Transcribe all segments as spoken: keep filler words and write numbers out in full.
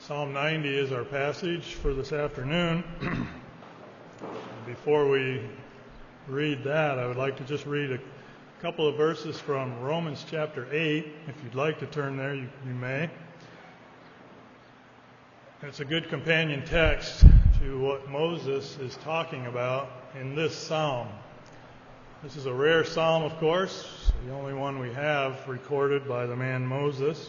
Psalm ninety is our passage for this afternoon. Before we read that, I would like to just read a couple of verses from Romans chapter eight. If you'd like to turn there, you, you may. It's a good companion text to what Moses is talking about in this psalm. This is a rare psalm, of course, the only one we have recorded by the man Moses.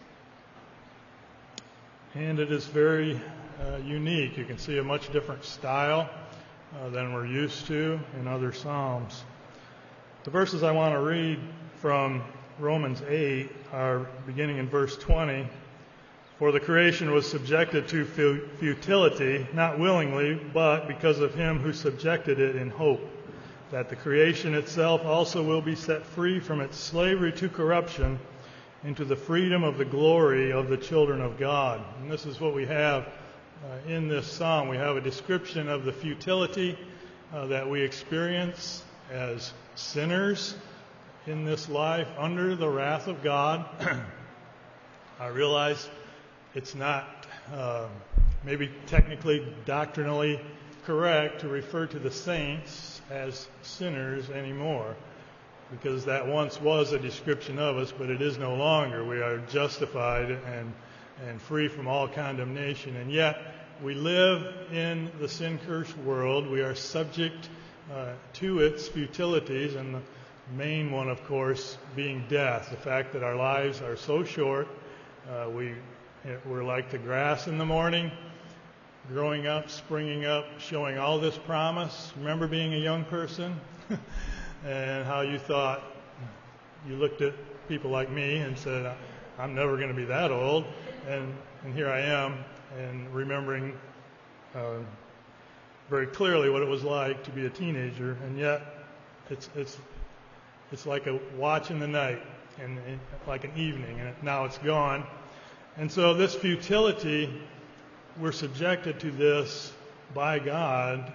And it is very uh, unique. You can see a much different style uh, than we're used to in other psalms. The verses I want to read from Romans eight are beginning in verse twenty. For the creation was subjected to futility, not willingly, but because of him who subjected it in hope, that the creation itself also will be set free from its slavery to corruption into the freedom of the glory of the children of God. And this is what we have uh, in this psalm. We have a description of the futility uh, that we experience as sinners in this life under the wrath of God. I realize it's not uh, maybe technically doctrinally correct to refer to the saints as sinners anymore, because that once was a description of us, but it is no longer. We are justified and and free from all condemnation. And yet, we live in the sin-cursed world. We are subject uh, to its futilities, and the main one, of course, being death. The fact that our lives are so short. Uh, we, we're like the grass in the morning, growing up, springing up, showing all this promise. Remember being a young person? And how you thought, you looked at people like me and said, I'm never going to be that old. And, and here I am, and remembering uh, very clearly what it was like to be a teenager. And yet, it's it's it's like a watch in the night, and, and like an evening, and now it's gone. And so this futility, we're subjected to this by God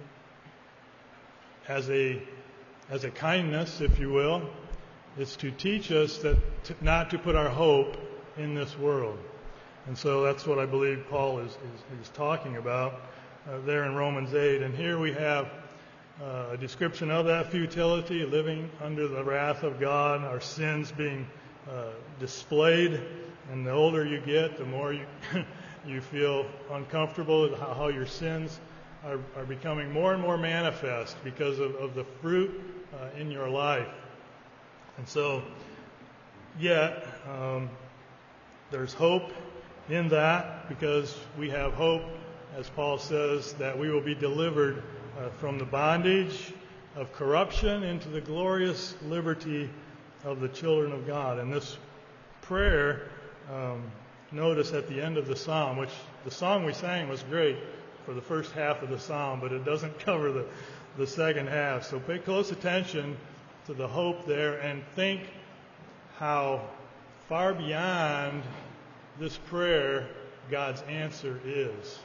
as a as a kindness, if you will. It's to teach us that to, not to put our hope in this world. And so that's what I believe Paul is, is, is talking about uh, there in Romans eight. And here we have uh, a description of that futility, living under the wrath of God, our sins being uh, displayed. And the older you get, the more you, you feel uncomfortable with how, how your sins are, are becoming more and more manifest because of, of the fruit uh, in your life. And so, yet, um, there's hope in that, because we have hope, as Paul says, that we will be delivered uh, from the bondage of corruption into the glorious liberty of the children of God. And this prayer, um, notice at the end of the psalm, which the song we sang was great for the first half of the psalm, but it doesn't cover the, the second half. So pay close attention to the hope there and think how far beyond this prayer God's answer is.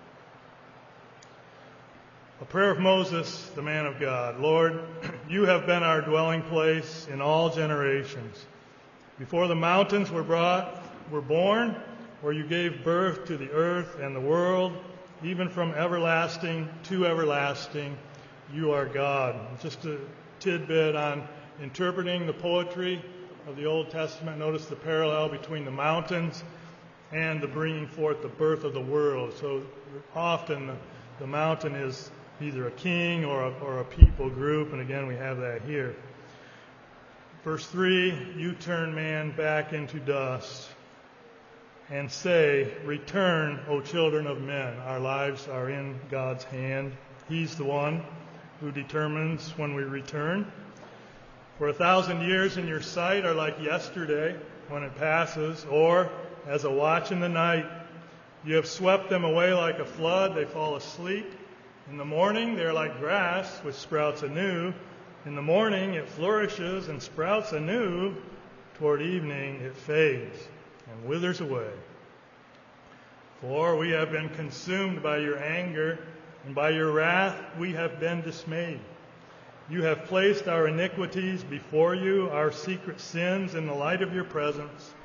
A prayer of Moses, the man of God. Lord, you have been our dwelling place in all generations. Before the mountains were brought, were born, where you gave birth to the earth and the world, even from everlasting to everlasting, you are God. Just a tidbit on interpreting the poetry of the Old Testament. Notice the parallel between the mountains and the bringing forth the birth of the world. So often the, the mountain is either a king or a, or a people group, and again we have that here. Verse three, you turn man back into dust and say, return, O children of men. Our lives are in God's hand. He's the one who determines when we return. For a thousand years in your sight are like yesterday when it passes, or as a watch in the night. You have swept them away like a flood. They fall asleep. In the morning they are like grass which sprouts anew. In the morning it flourishes and sprouts anew. Toward evening it fades and withers away. For we have been consumed by your anger, and by your wrath we have been dismayed. You have placed our iniquities before you, our secret sins in the light of your presence.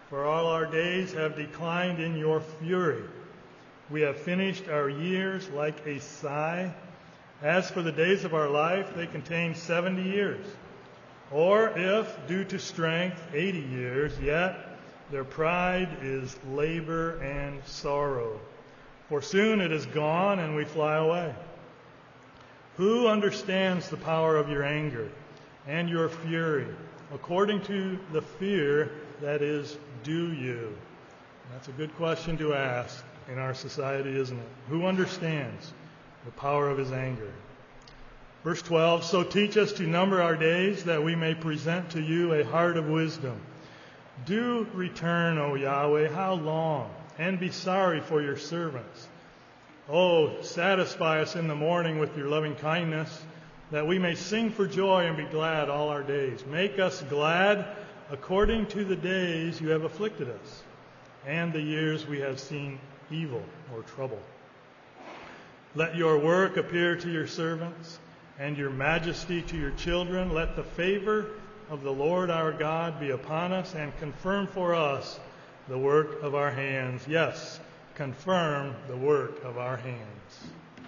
for all our days have declined in your fury. We have finished our years like a sigh. As for the days of our life, they contain seventy years. Or if, due to strength, eighty years, yet their pride is labor and sorrow. For soon it is gone and we fly away. Who understands the power of your anger and your fury, according to the fear that is due you? That's a good question to ask in our society, isn't it? Who understands the power of his anger? Verse twelve, so teach us to number our days that we may present to you a heart of wisdom. Do return, O Yahweh, how long? And be sorry for your servants. Oh, satisfy us in the morning with your loving kindness, that we may sing for joy and be glad all our days. Make us glad according to the days you have afflicted us, and the years we have seen evil or trouble. Let your work appear to your servants, and your majesty to your children. Let the favor of the Lord our God be upon us, and confirm for us the work of our hands. Yes, confirm the work of our hands.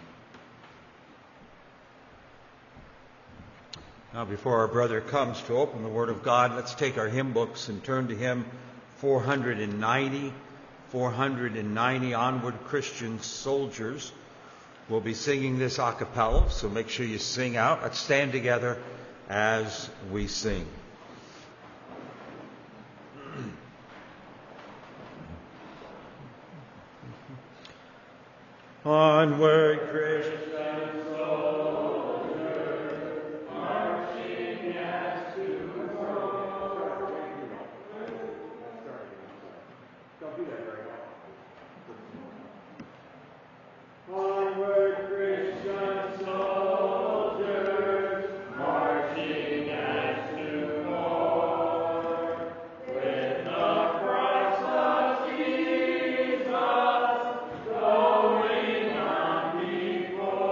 Now, before our brother comes to open the Word of God, let's take our hymn books and turn to hymn four hundred ninety. four hundred ninety, Onward Christian Soldiers. We'll be singing this a cappella, so make sure you sing out. Let's stand together as we sing. Onward, Christian soldiers, marching as to war. Don't do that very well. Onward, Christian soldiers, marching as to war, with the cross of Jesus going on before.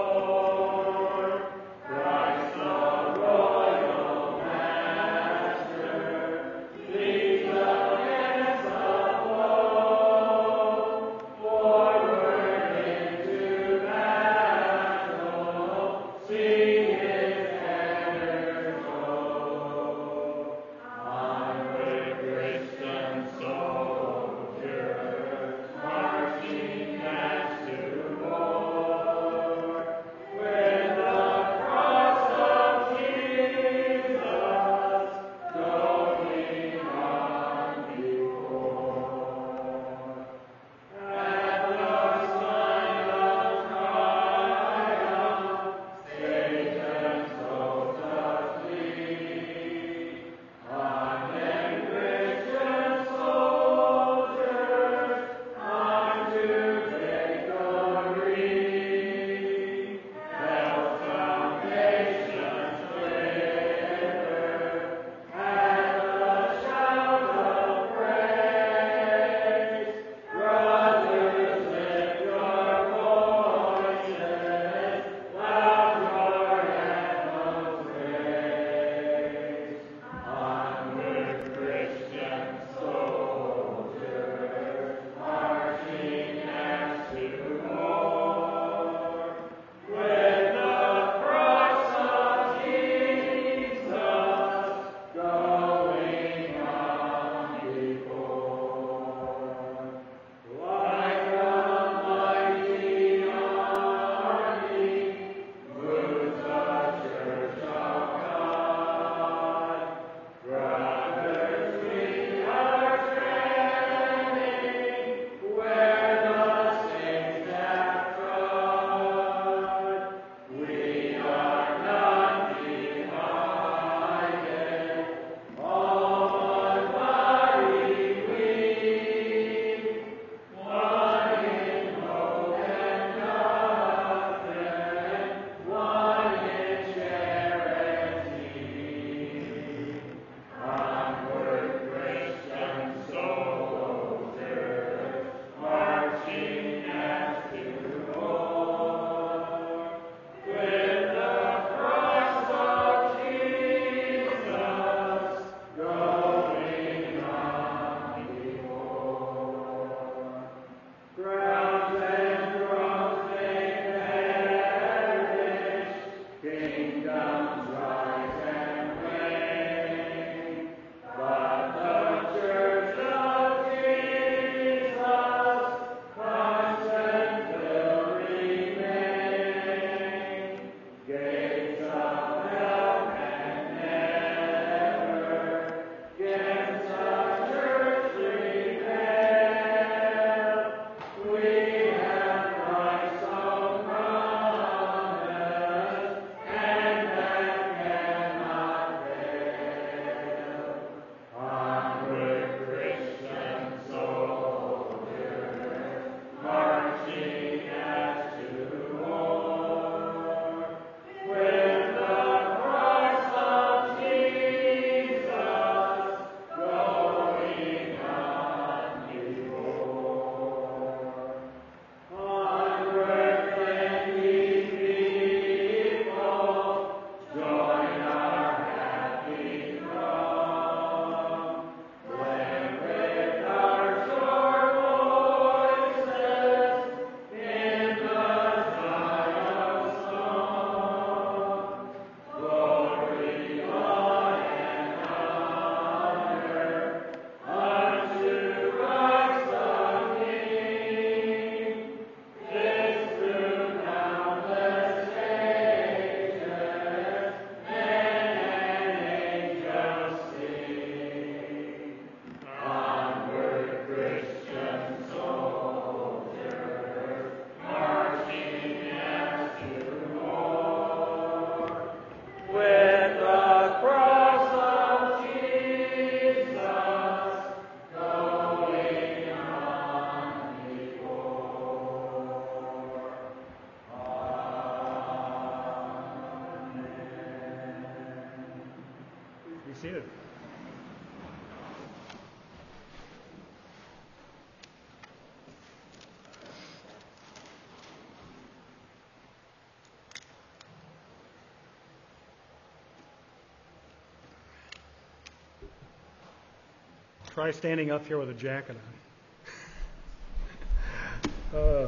try standing up here with a jacket on. uh,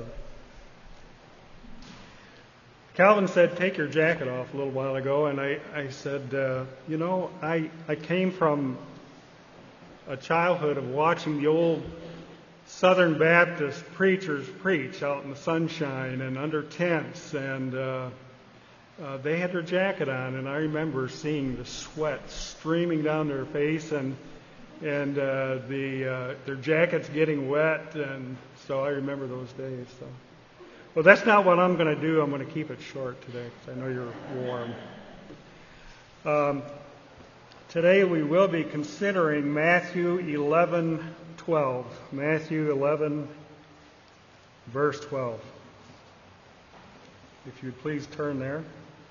Calvin said, take your jacket off a little while ago, and I, I said, uh, you know, I, I came from a childhood of watching the old Southern Baptist preachers preach out in the sunshine and under tents, and uh, uh, they had their jacket on, and I remember seeing the sweat streaming down their face, and and uh, the uh, their jackets getting wet, and so I remember those days. So, well, that's not what I'm going to do. I'm going to keep it short today because I know you're warm. Um, today we will be considering Matthew eleven twelve. Matthew eleven, verse twelve. If you'd please turn there.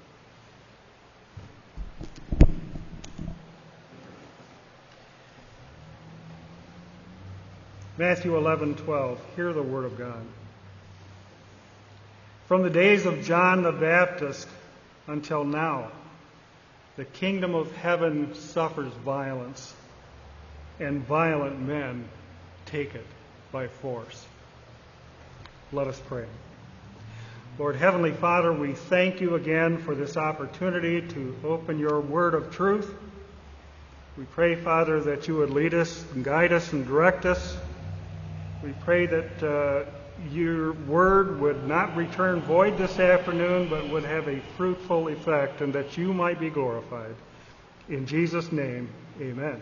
Matthew eleven twelve. Hear the word of God. From the days of John the Baptist until now, the kingdom of heaven suffers violence, and violent men take it by force. Let us pray. Lord Heavenly Father, we thank you again for this opportunity to open your word of truth. We pray, Father, that you would lead us and guide us and direct us. We pray that uh, your word would not return void this afternoon, but would have a fruitful effect, and that you might be glorified. In Jesus' name, amen.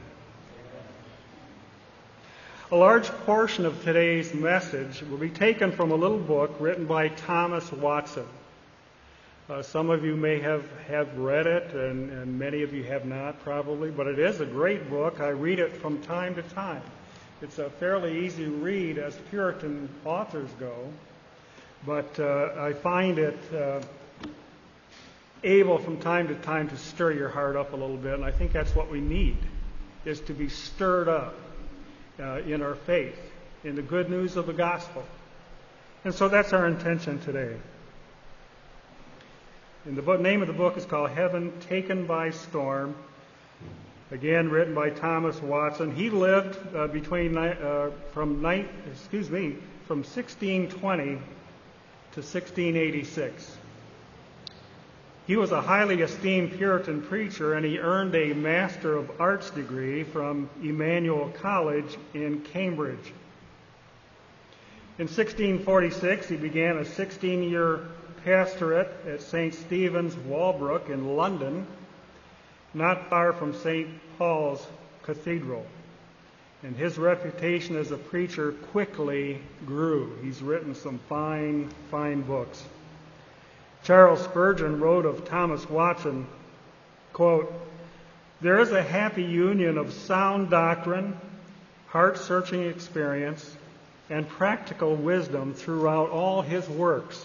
A large portion of today's message will be taken from a little book written by Thomas Watson. Uh, some of you may have, have read it, and, and many of you have not probably, but it is a great book. I read it from time to time. It's a fairly easy read as Puritan authors go, but uh, I find it uh, able from time to time to stir your heart up a little bit, and I think that's what we need, is to be stirred up uh, in our faith, in the good news of the gospel. And so that's our intention today. And the book, name of the book is called Heaven Taken by Storm. Again, written by Thomas Watson. He lived uh, between uh, from ni- excuse me from sixteen twenty to sixteen eighty-six. He was a highly esteemed Puritan preacher, and he earned a Master of Arts degree from Emmanuel College in Cambridge. In sixteen forty-six, he began a sixteen-year pastorate at Saint Stephen's, Walbrook in London, not far from Saint Paul's Cathedral. And his reputation as a preacher quickly grew. He's written some fine, fine books. Charles Spurgeon wrote of Thomas Watson, quote, "There is a happy union of sound doctrine, heart-searching experience, and practical wisdom throughout all his works."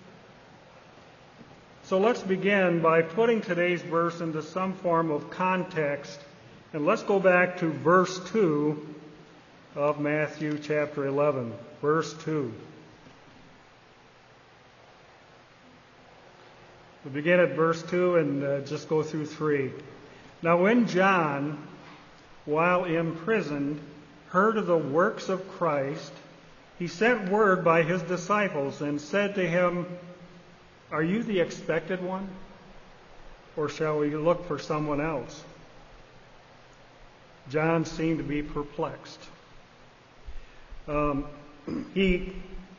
So let's begin by putting today's verse into some form of context. And let's go back to verse two of Matthew chapter eleven. Verse two. We'll begin at verse two and uh, just go through three. Now when John, while imprisoned, heard of the works of Christ, he sent word by his disciples and said to him, "Are you the expected one, or shall we look for someone else?" John seemed to be perplexed. Um, he,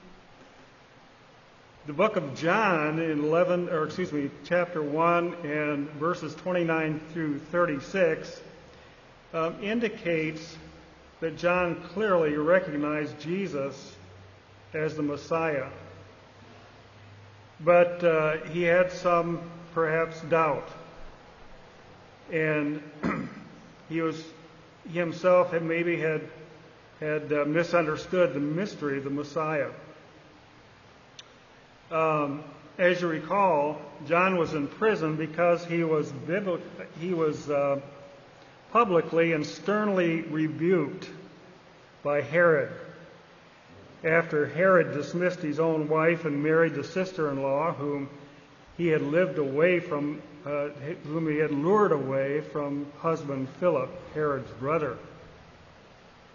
the book of John in eleven, or excuse me, chapter one and verses twenty-nine through thirty-six um, indicates that John clearly recognized Jesus as the Messiah. But uh, he had some, perhaps, doubt. And he was he himself had maybe had had uh, misunderstood the mystery of the Messiah. Um, as you recall, John was in prison because he was bibli- he was uh, publicly and sternly rebuked by Herod, after Herod dismissed his own wife and married the sister-in-law whom he had lived away from, uh, whom he had lured away from husband Philip, Herod's brother.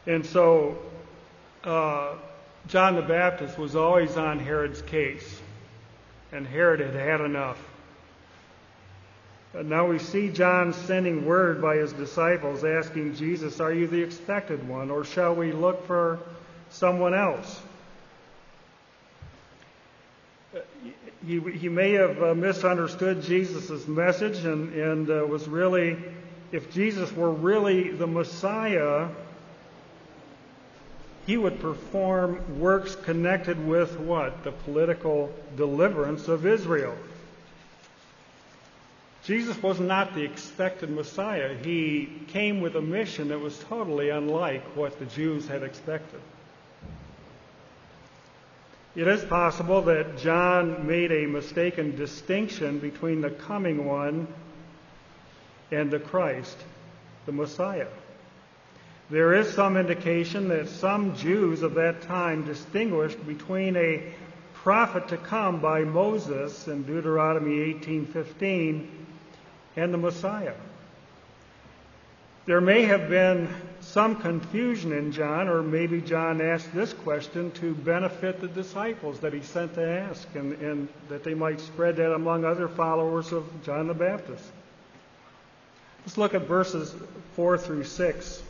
And so uh, John the Baptist was always on Herod's case, and Herod had had enough. And now we see John sending word by his disciples asking Jesus, "Are you the expected one, or shall we look for someone else?" He, he may have uh, misunderstood Jesus' message and, and uh, was really, if Jesus were really the Messiah, he would perform works connected with what? The political deliverance of Israel. Jesus was not the expected Messiah. He came with a mission that was totally unlike what the Jews had expected. It is possible that John made a mistaken distinction between the coming one and the Christ, the Messiah. There is some indication that some Jews of that time distinguished between a prophet to come by Moses in Deuteronomy eighteen fifteen and the Messiah. There may have been some confusion in John, or maybe John asked this question to benefit the disciples that he sent to ask, and, and that they might spread that among other followers of John the Baptist. Let's look at verses four through six.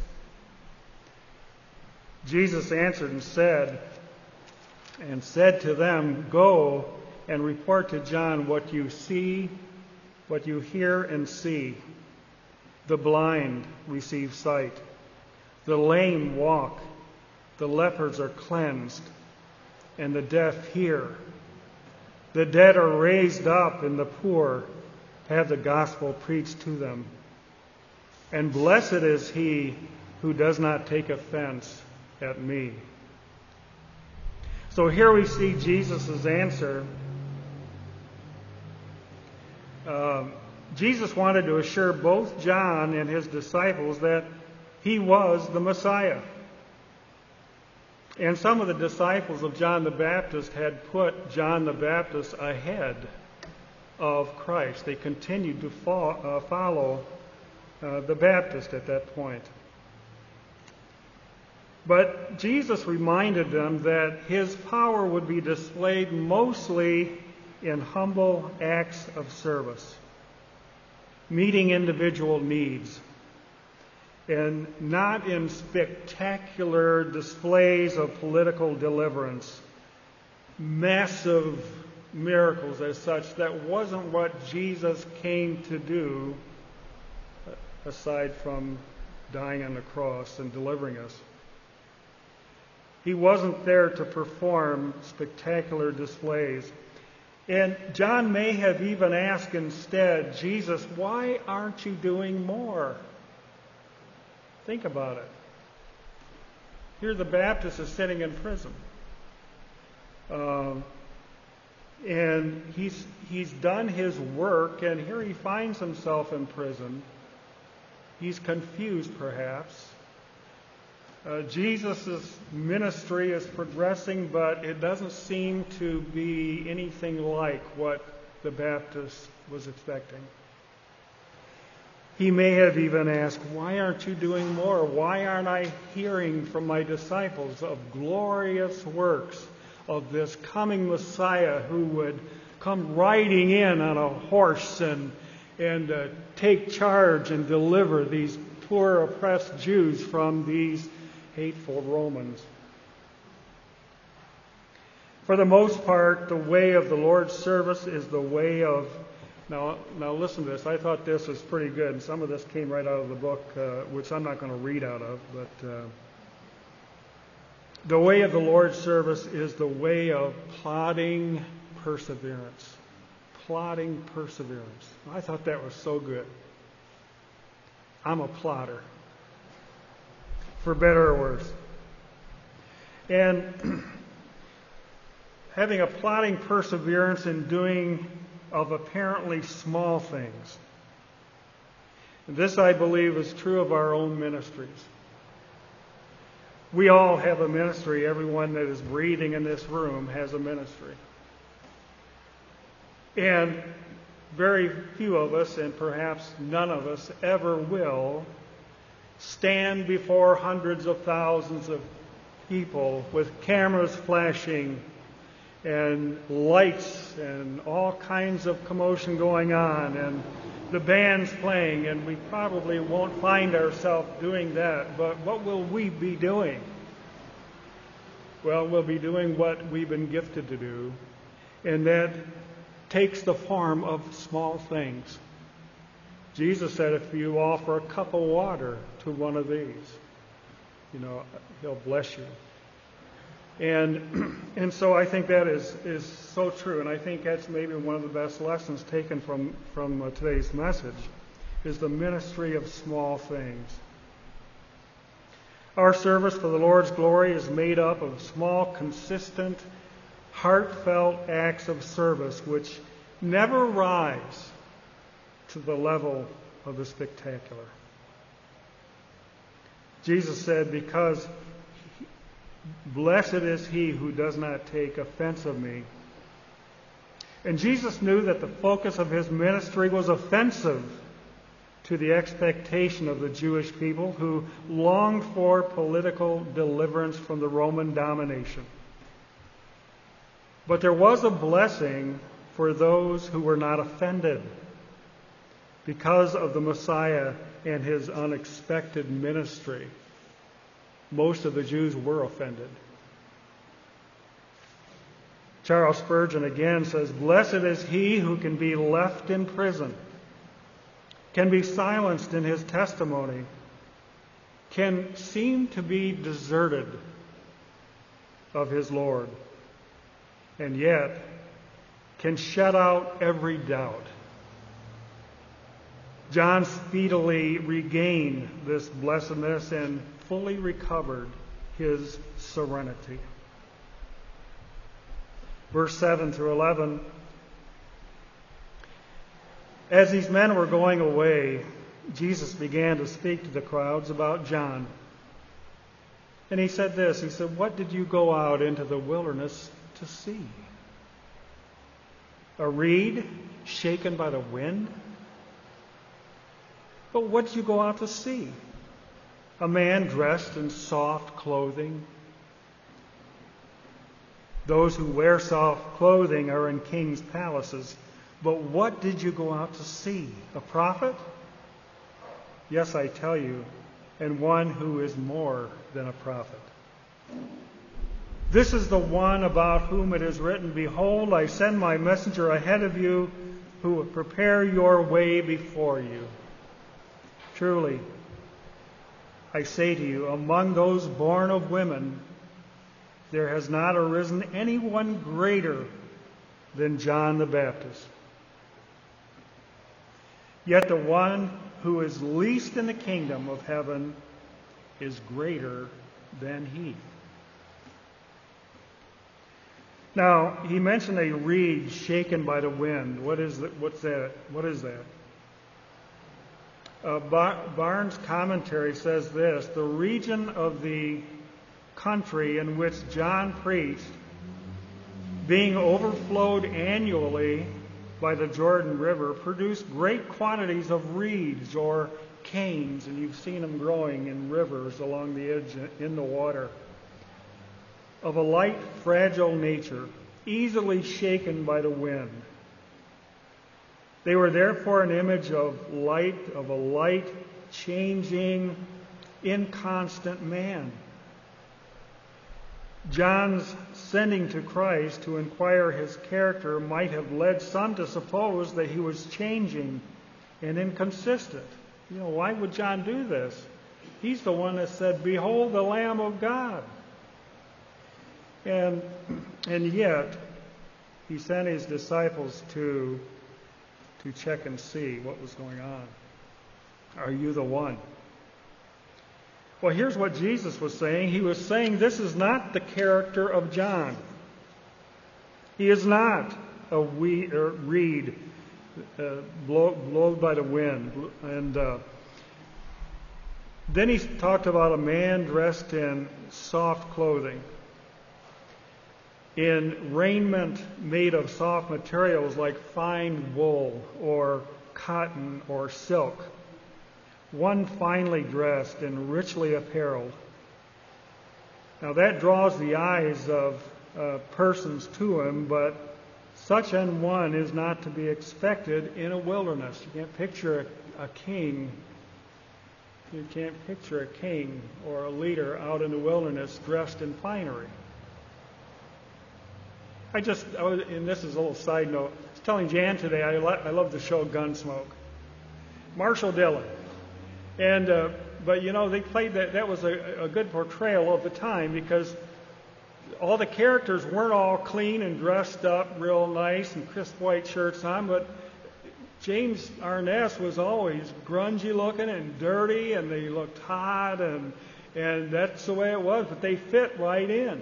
Jesus answered and said, and said to them, "Go and report to John what you see, what you hear and see. The blind receive sight. The lame walk. The lepers are cleansed. And the deaf hear. The dead are raised up, and the poor have the gospel preached to them. And blessed is he who does not take offense at me." So here we see Jesus' answer. Um, Jesus wanted to assure both John and his disciples that he was the Messiah. And some of the disciples of John the Baptist had put John the Baptist ahead of Christ. They continued to fo- uh, follow uh, the Baptist at that point. But Jesus reminded them that his power would be displayed mostly in humble acts of service, meeting individual needs, and not in spectacular displays of political deliverance, massive miracles as such. That wasn't what Jesus came to do, aside from dying on the cross and delivering us. He wasn't there to perform spectacular displays. And John may have even asked instead, "Jesus, why aren't you doing more?" Think about it. Here the Baptist is sitting in prison. Um, and he's, he's done his work, and here he finds himself in prison. He's confused, perhaps. Uh, Jesus' ministry is progressing, but it doesn't seem to be anything like what the Baptist was expecting. He may have even asked, "Why aren't you doing more? Why aren't I hearing from my disciples of glorious works of this coming Messiah who would come riding in on a horse and, and uh, take charge and deliver these poor oppressed Jews from these hateful Romans?" For the most part, the way of the Lord's service is the way of... Now, now listen to this. I thought this was pretty good. And some of this came right out of the book, uh, which I'm not going to read out of. But uh, the way of the Lord's service is the way of plodding perseverance. Plodding perseverance. I thought that was so good. I'm a plodder, for better or worse. And having a plodding perseverance in doing of apparently small things. This, I believe, is true of our own ministries. We all have a ministry. Everyone that is breathing in this room has a ministry. And very few of us, and perhaps none of us, ever will stand before hundreds of thousands of people with cameras flashing and lights and all kinds of commotion going on and the band's playing, and we probably won't find ourselves doing that. But what will we be doing? Well, we'll be doing what we've been gifted to do, and that takes the form of small things. Jesus said if you offer a cup of water to one of these, you know, he'll bless you. And and so I think that is, is so true, and I think that's maybe one of the best lessons taken from, from uh, today's message, is the ministry of small things. Our service for the Lord's glory is made up of small, consistent, heartfelt acts of service which never rise to the level of the spectacular. Jesus said, because blessed is he who does not take offense of me. And Jesus knew that the focus of his ministry was offensive to the expectation of the Jewish people who longed for political deliverance from the Roman domination. But there was a blessing for those who were not offended because of the Messiah and his unexpected ministry. Most of the Jews were offended. Charles Spurgeon again says, blessed is he who can be left in prison, can be silenced in his testimony, can seem to be deserted of his Lord, and yet can shut out every doubt. John speedily regained this blessedness and fully recovered his serenity. Verse seven through eleven. As these men were going away, Jesus began to speak to the crowds about John. And he said this, he said, what did you go out into the wilderness to see? A reed shaken by the wind? But what did you go out to see? A man dressed in soft clothing? Those who wear soft clothing are in kings' palaces. But what did you go out to see? A prophet? Yes, I tell you, and one who is more than a prophet. This is the one about whom it is written, behold, I send my messenger ahead of you who will prepare your way before you. Truly, I say to you, among those born of women, there has not arisen anyone greater than John the Baptist. Yet the one who is least in the kingdom of heaven is greater than he. Now, he mentioned a reed shaken by the wind. What is that? What's that? What is that? Uh, Barnes' commentary says this, the region of the country in which John preached, being overflowed annually by the Jordan River, produced great quantities of reeds or canes, and you've seen them growing in rivers along the edge in the water, of a light, fragile nature, easily shaken by the wind. They were therefore an image of light, of a light, changing, inconstant man. John's sending to Christ to inquire his character might have led some to suppose that he was changing and inconsistent. You know, why would John do this? He's the one that said, behold the Lamb of God. And, and yet, he sent his disciples to to check and see what was going on. Are you the one? Well, here's what Jesus was saying. He was saying this is not the character of John. He is not a we, er, reed uh, blow, blown by the wind. And uh, then he talked about a man dressed in soft clothing, in raiment made of soft materials like fine wool or cotton or silk, one finely dressed and richly apparelled. Now that draws the eyes of uh, persons to him, but such an one is not to be expected in a wilderness. You can't picture a, a king. You can't picture a king or a leader out in the wilderness dressed in finery. I just, I was, and this is a little side note, I was telling Jan today, I, lo- I love the show Gunsmoke. Marshall Dillon. And, uh, but you know, they played that, that was a, a good portrayal of the time, because all the characters weren't all clean and dressed up real nice and crisp white shirts on, but James Arness was always grungy looking and dirty, and they looked hot, and, and that's the way it was, but they fit right in.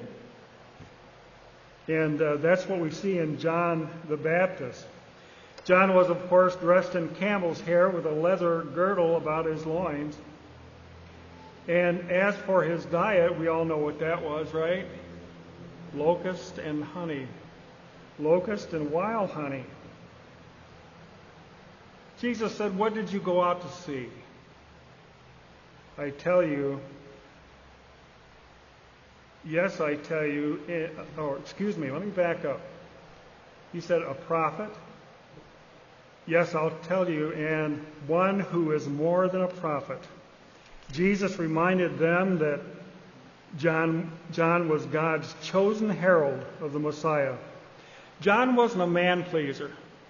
And uh, that's what we see in John the Baptist. John was, of course, dressed in camel's hair with a leather girdle about his loins. And as for his diet, we all know what that was, right? Locust and honey. Locust and wild honey. Jesus said, "What did you go out to see? I tell you, yes, I tell you, or excuse me, let me back up. He said, a prophet? Yes, I'll tell you, and one who is more than a prophet." Jesus reminded them that John, John was God's chosen herald of the Messiah. John wasn't a man-pleaser.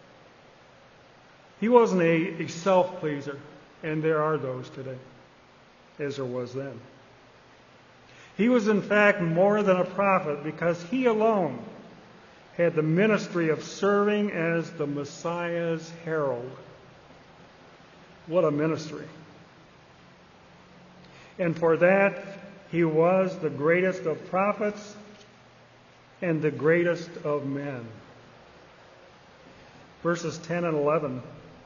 He wasn't a, a self-pleaser, and there are those today, as there was then. He was, in fact, more than a prophet, because he alone had the ministry of serving as the Messiah's herald. What a ministry. And for that, he was the greatest of prophets and the greatest of men. Verses ten and eleven.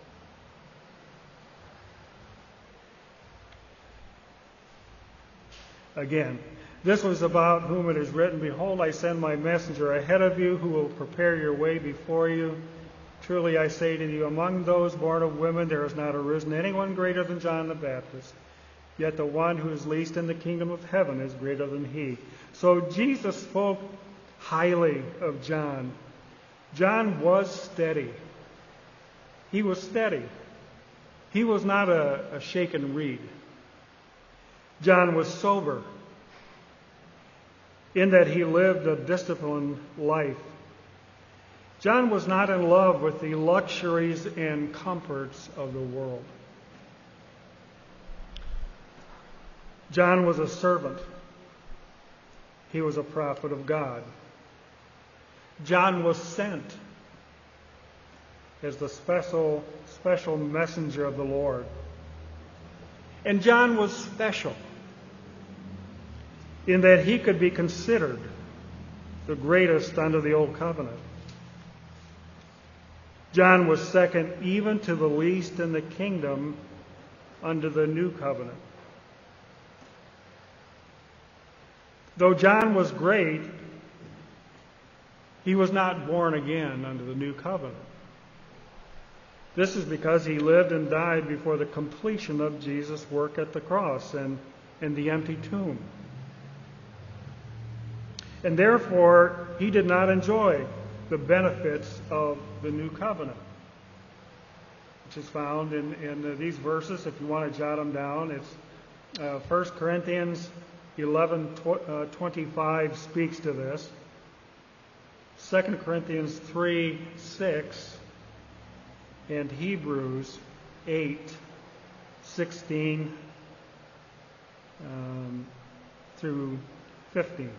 Again, this was about whom it is written, "Behold, I send my messenger ahead of you, who will prepare your way before you. Truly I say to you, among those born of women there has not arisen anyone greater than John the Baptist. Yet the one who is least in the kingdom of heaven is greater than he." So Jesus spoke highly of John. John was steady. He was steady. He was not a, a shaken reed. John was sober, in that he lived a disciplined life. John was not in love with the luxuries and comforts of the world. John was a servant. He was a prophet of God. John was sent as the special, special messenger of the Lord. And John was special in that he could be considered the greatest under the Old Covenant. John was second even to the least in the kingdom under the New Covenant. Though John was great, he was not born again under the New Covenant. This is because he lived and died before the completion of Jesus' work at the cross and, and the empty tomb. And therefore, he did not enjoy the benefits of the New Covenant, which is found in, in these verses. If you want to jot them down, it's uh, First Corinthians eleven twenty-five speaks to this. Second Corinthians three six and Hebrews eight sixteen um, through fifteen.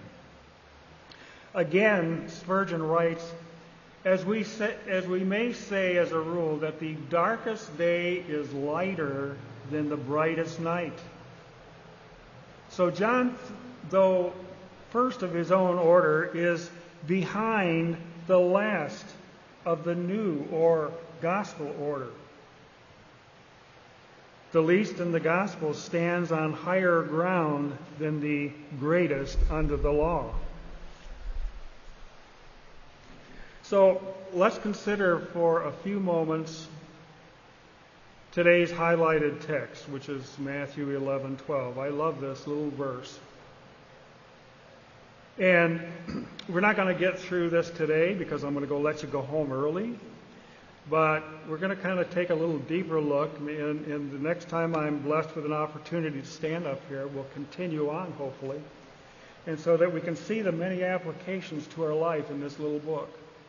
Again, Spurgeon writes, as we say, as we may say as a rule, that the darkest day is lighter than the brightest night. So John, though first of his own order, is behind the last of the new or gospel order. The least in the gospel stands on higher ground than the greatest under the law. So let's consider for a few moments today's highlighted text, which is Matthew eleven twelve. I love this little verse. And we're not going to get through this today because I'm going to go let you go home early. But we're going to kind of take a little deeper look. And, and the next time I'm blessed with an opportunity to stand up here, we'll continue on, hopefully. And so that we can see the many applications to our life in this little book.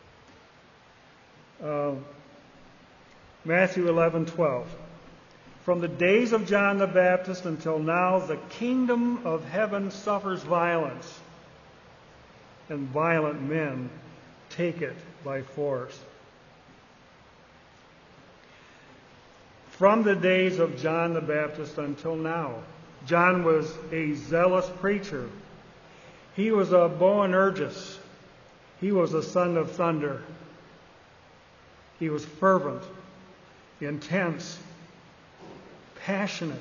Uh, Matthew eleven twelve. From the days of John the Baptist until now, the kingdom of heaven suffers violence, and violent men take it by force. From the days of John the Baptist until now, John was a zealous preacher. He was a Boanerges. He was a son of thunder. He was fervent, intense, passionate.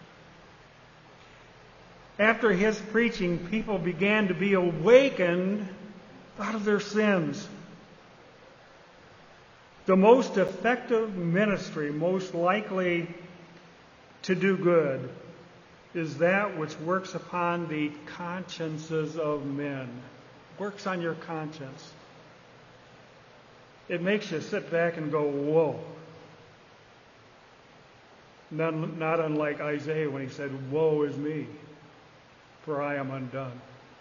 After his preaching, people began to be awakened out of their sins. The most effective ministry, most likely to do good, is that which works upon the consciences of men. Works on your conscience. It makes you sit back and go, whoa. Not, not unlike Isaiah when he said, woe is me, for I am undone.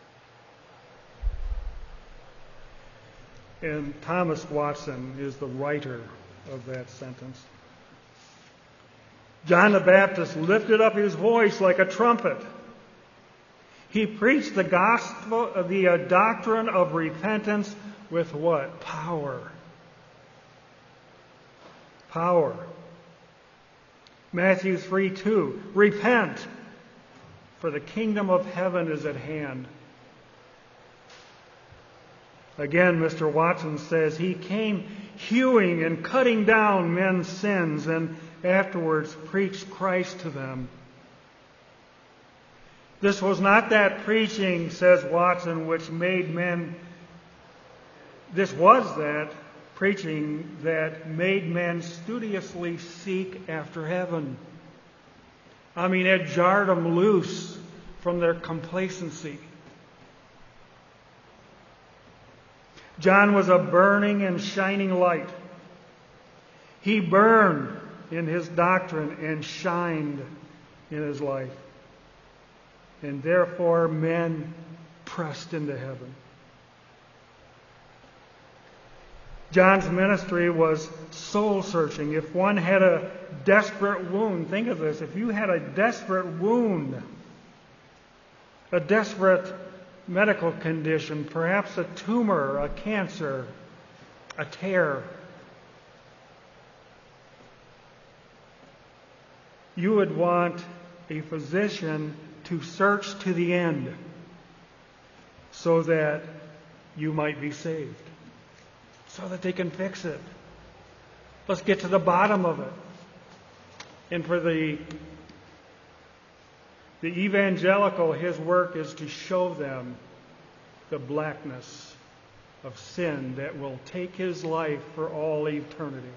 And Thomas Watson is the writer of that sentence. John the Baptist lifted up his voice like a trumpet. He preached the gospel, the uh, doctrine of repentance with what? Power. Power. Matthew three two. Repent, for the kingdom of heaven is at hand. Again, Mister Watson says he came hewing and cutting down men's sins and afterwards preached Christ to them. This was not that preaching, says Watson, which made men, this was that preaching that made men studiously seek after heaven. I mean, it jarred them loose from their complacency. John was a burning and shining light. He burned in his doctrine and shined in his life. And therefore men pressed into heaven. John's ministry was soul-searching. If one had a desperate wound, think of this, if you had a desperate wound, a desperate medical condition, perhaps a tumor, a cancer, a tear, you would want a physician to search to the end so that you might be saved, so that they can fix it. Let's get to the bottom of it. And for the The evangelical, his work is to show them the blackness of sin that will take his life for all eternity.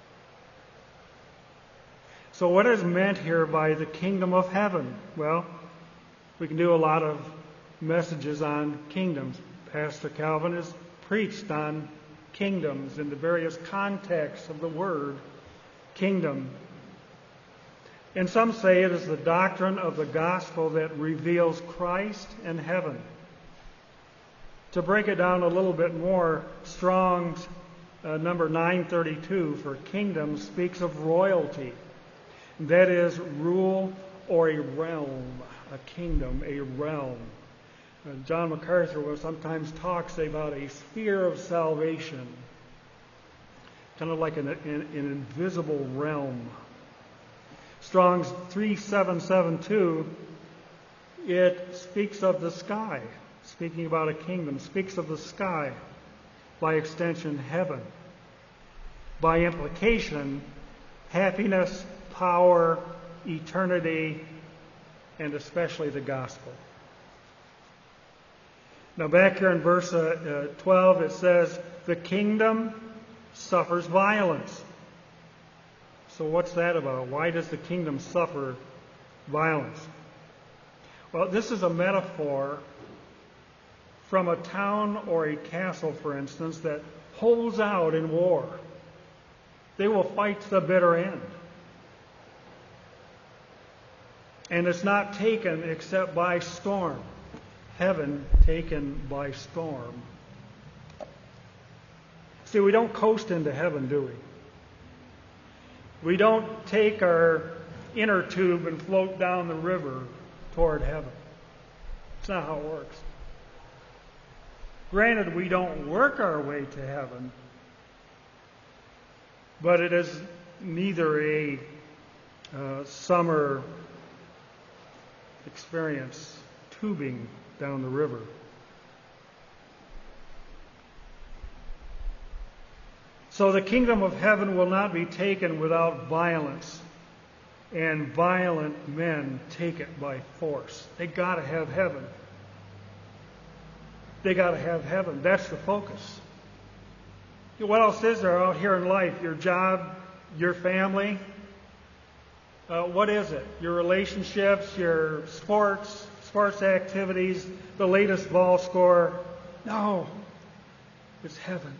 So what is meant here by the kingdom of heaven? Well, we can do a lot of messages on kingdoms. Pastor Calvin has preached on kingdoms in the various contexts of the word kingdom. And some say it is the doctrine of the gospel that reveals Christ and heaven. To break it down a little bit more, Strong's uh, number nine thirty-two for kingdom speaks of royalty. That is, rule or a realm, a kingdom, a realm. Uh, John MacArthur will sometimes talks about a sphere of salvation, kind of like an, an, an invisible realm. Strong's three seven seven two, it speaks of the sky, speaking about a kingdom, speaks of the sky, by extension, heaven. By implication, happiness, power, eternity, and especially the gospel. Now back here in verse uh, uh, twelve, it says, the kingdom suffers violence. So what's that about? Why does the kingdom suffer violence? Well, this is a metaphor from a town or a castle, for instance, that holds out in war. They will fight to the bitter end. And it's not taken except by storm. Heaven taken by storm. See, we don't coast into heaven, do we? We don't take our inner tube and float down the river toward heaven. It's not how it works. Granted, we don't work our way to heaven, but it is neither a uh, summer experience tubing down the river. So the kingdom of heaven will not be taken without violence, and violent men take it by force. They got to have heaven. They got to have heaven. That's the focus. What else is there out here in life? Your job, your family. Uh, what is it? Your relationships, your sports, sports activities, the latest ball score. No, it's heaven.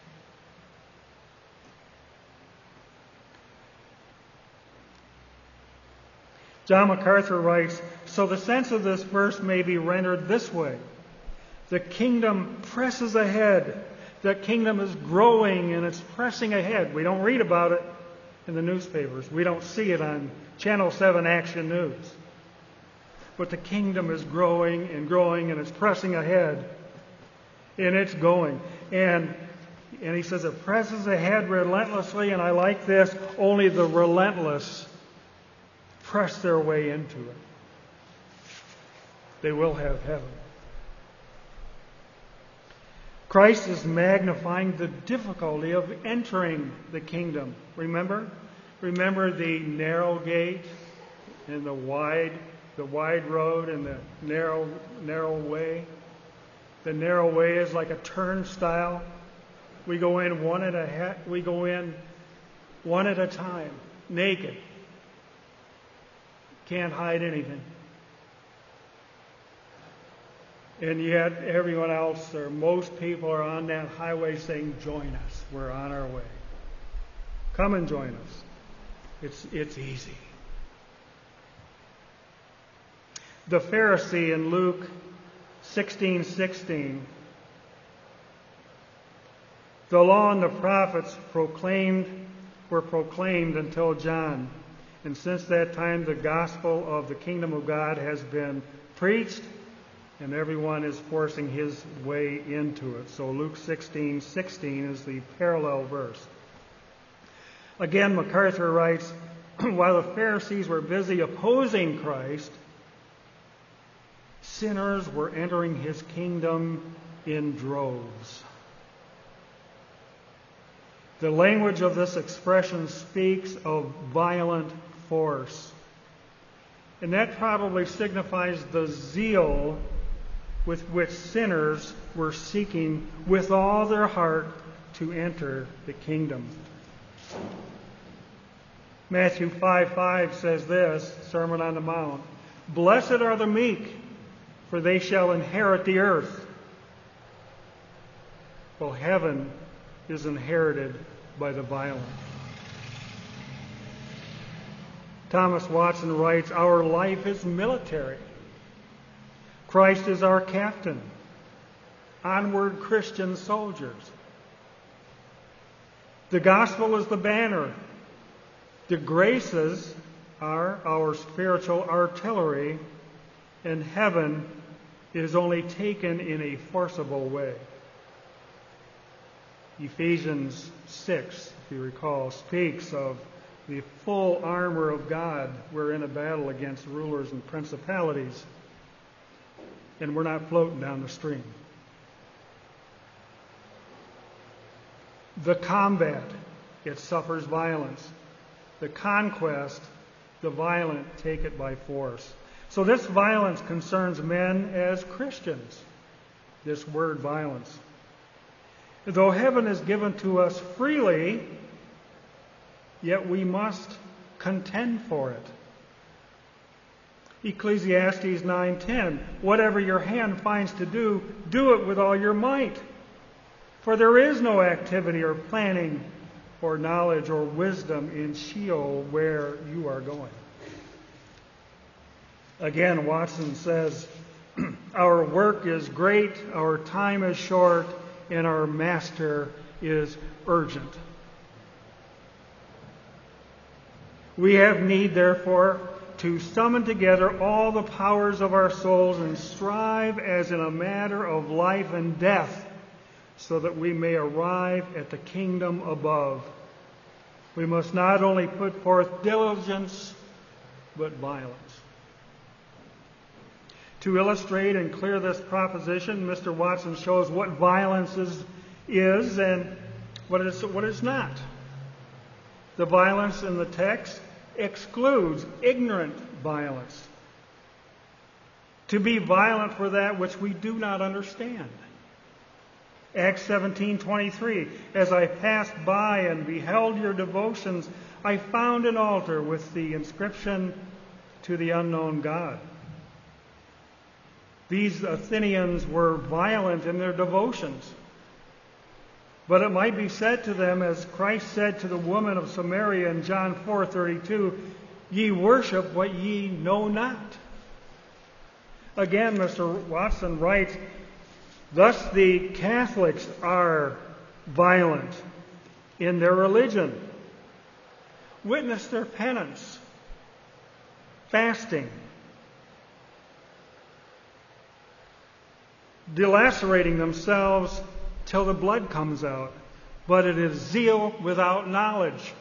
John MacArthur writes, so the sense of this verse may be rendered this way. The kingdom presses ahead. The kingdom is growing and it's pressing ahead. We don't read about it in the newspapers. We don't see it on Channel seven Action News. But the kingdom is growing and growing and it's pressing ahead. And it's going. And, and he says it presses ahead relentlessly, and I like this, only the relentless press their way into it. They will have heaven. Christ is magnifying the difficulty of entering the kingdom. Remember? Remember the narrow gate and the wide, the wide road and the narrow, narrow way? The narrow way is like a turnstile. We go in one at a we go in one at a time, naked. Can't hide anything. And yet everyone else, or most people, are on that highway saying, join us. We're on our way. Come and join us. It's, it's easy. The Pharisee in Luke sixteen sixteen, the law and the prophets proclaimed were proclaimed until John. And since that time, the gospel of the kingdom of God has been preached, and everyone is forcing his way into it. So Luke sixteen sixteen is the parallel verse. Again, MacArthur writes, while the Pharisees were busy opposing Christ, sinners were entering his kingdom in droves. The language of this expression speaks of violent force. And that probably signifies the zeal with which sinners were seeking with all their heart to enter the kingdom. Matthew five five says this, Sermon on the Mount, blessed are the meek, for they shall inherit the earth. Well, heaven is inherited by the violent. Thomas Watson writes, our life is military. Christ is our captain. Onward, Christian soldiers. The gospel is the banner. The graces are our spiritual artillery, and heaven is only taken in a forcible way. Ephesians six, if you recall, speaks of the full armor of God. We're in a battle against rulers and principalities, and we're not floating down the stream. The combat, it suffers violence. The conquest, the violent take it by force. So this violence concerns men as Christians, this word violence. Though heaven is given to us freely, yet we must contend for it. Ecclesiastes nine ten, whatever your hand finds to do, do it with all your might. For there is no activity or planning or knowledge or wisdom in Sheol where you are going. Again, Watson says, our work is great, our time is short, and our master is urgent. We have need, therefore, to summon together all the powers of our souls and strive as in a matter of life and death, so that we may arrive at the kingdom above. We must not only put forth diligence, but violence. To illustrate and clear this proposition, Mister Watson shows what violence is, is and what it's, what it's not. The violence in the text excludes ignorant violence. To be violent for that which we do not understand. Acts seventeen twenty-three, as I passed by and beheld your devotions, I found an altar with the inscription, to the unknown God. These Athenians were violent in their devotions. But it might be said to them, as Christ said to the woman of Samaria in John four thirty-two, ye worship what ye know not. Again, Mister Watson writes, thus the Catholics are violent in their religion. Witness their penance, fasting, delacerating themselves till the blood comes out. But it is zeal without knowledge.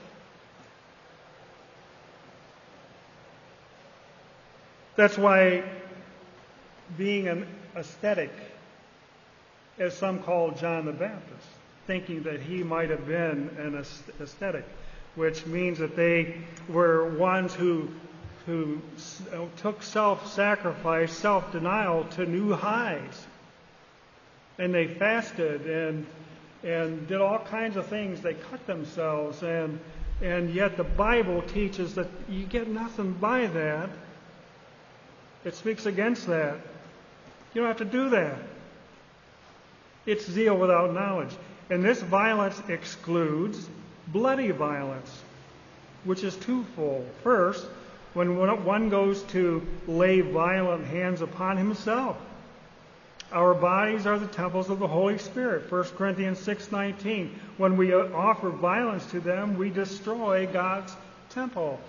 That's why being an ascetic, as some call John the Baptist, thinking that he might have been an ascetic, which means that they were ones who, who took self-sacrifice, self-denial to new highs. And they fasted and and did all kinds of things. They cut themselves, and and yet the Bible teaches that you get nothing by that. It speaks against that. You don't have to do that. It's zeal without knowledge. And this violence excludes bloody violence, which is twofold. First, when one goes to lay violent hands upon himself. Our bodies are the temples of the Holy Spirit. First Corinthians six nineteen. When we offer violence to them, we destroy God's temple.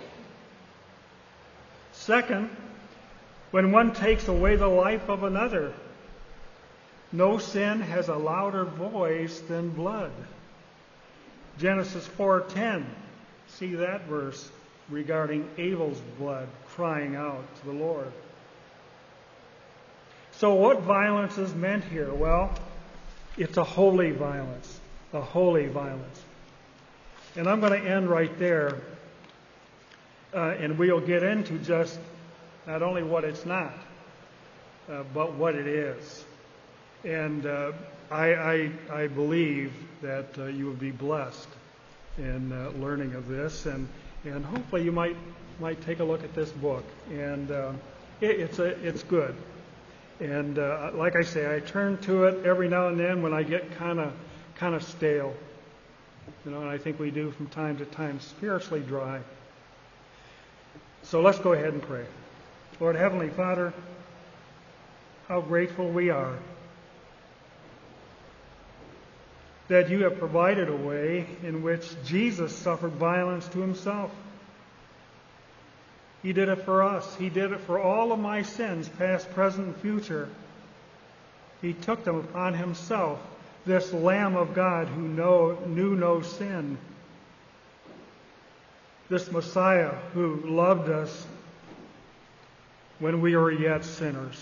Second, when one takes away the life of another, no sin has a louder voice than blood. Genesis four ten. See that verse regarding Abel's blood crying out to the Lord. So what violence is meant here? Well, it's a holy violence. A holy violence. And I'm going to end right there. Uh, and we'll get into just not only what it's not, uh, but what it is. And uh, I, I, I believe that uh, you will be blessed in uh, learning of this. And, and hopefully you might might take a look at this book. And uh, it, it's a, it's good. And uh, like I say, I turn to it every now and then when I get kind of kind of stale. You know, and I think we do from time to time, spiritually dry. So let's go ahead and pray. Lord Heavenly Father, how grateful we are that you have provided a way in which Jesus suffered violence to himself. He did it for us. He did it for all of my sins, past, present, and future. He took them upon himself, this Lamb of God who know, knew no sin. This Messiah who loved us when we were yet sinners.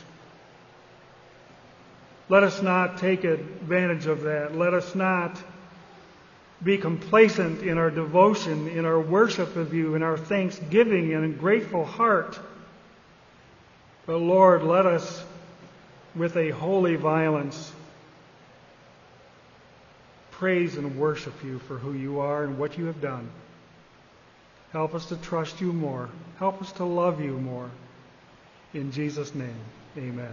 Let us not take advantage of that. Let us not be complacent in our devotion, in our worship of you, in our thanksgiving and a grateful heart. But Lord, let us, with a holy violence, praise and worship you for who you are and what you have done. Help us to trust you more. Help us to love you more. In Jesus' name, amen.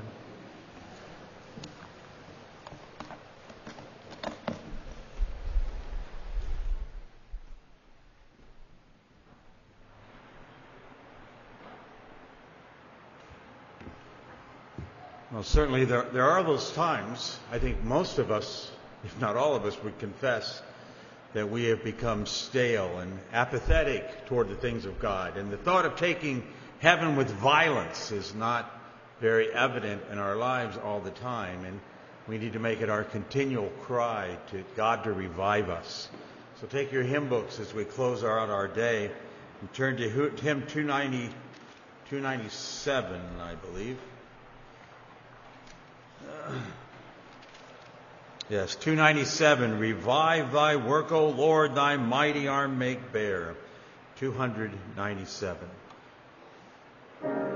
Well, certainly there, there are those times, I think most of us, if not all of us, would confess that we have become stale and apathetic toward the things of God. And the thought of taking heaven with violence is not very evident in our lives all the time. And we need to make it our continual cry to God to revive us. So take your hymn books as we close out our day and turn to hymn two ninety, two ninety-seven, I believe. Yes, two ninety-seven, revive thy work, O Lord, thy mighty arm make bare. two ninety-seven.